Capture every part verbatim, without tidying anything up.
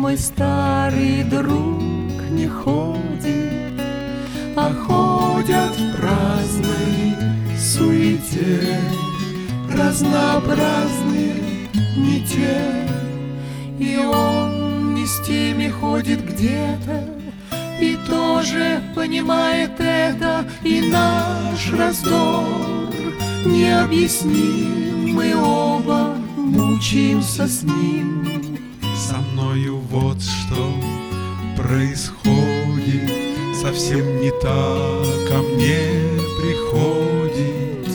мой старый друг не ходит, а ходят в праздной суете разнообразные не те. И он не с теми ходит где-то, и тоже понимает это, и наш раздор необъясним. Мы оба мучаемся с ним. Со мною вот что происходит, совсем не так ко мне приходит.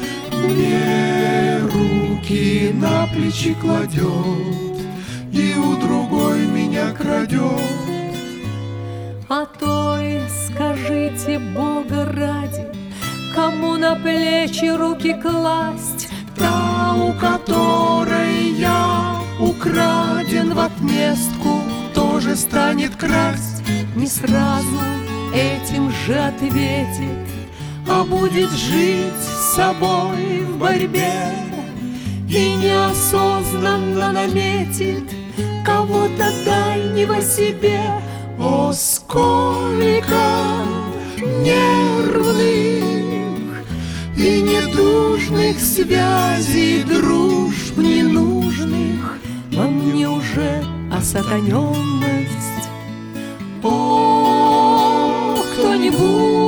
Мне руки на плечи кладет, и у другой меня крадет. А той скажите, Бога ради, кому на плечи руки класть? Та, у которой я украден в отместку, тоже станет красть. Не сразу этим же ответит, а будет жить с собой в борьбе и неосознанно наметит кого-то дальнего себе. О, сколько нервных и недужных связей, дружб ненужных во мне уже осатаненность. О, кто-нибудь,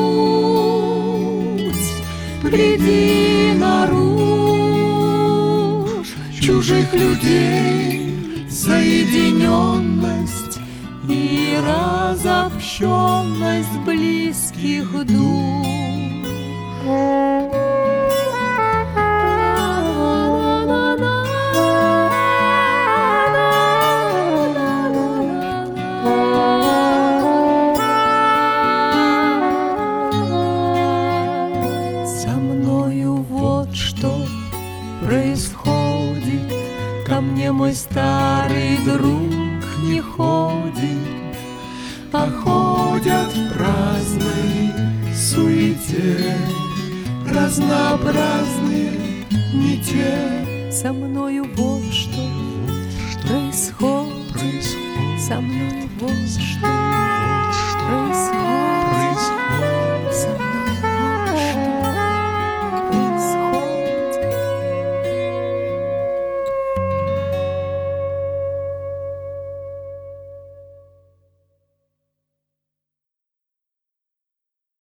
приди наружь чужих людей соединенность и разобщенность близких душ. Со мною вот что происходит, ко мне мой старый друг не ходит, а ходят в праздной суете разнообразные не те. Со мною вот что происходит, Происходит. со мною вот что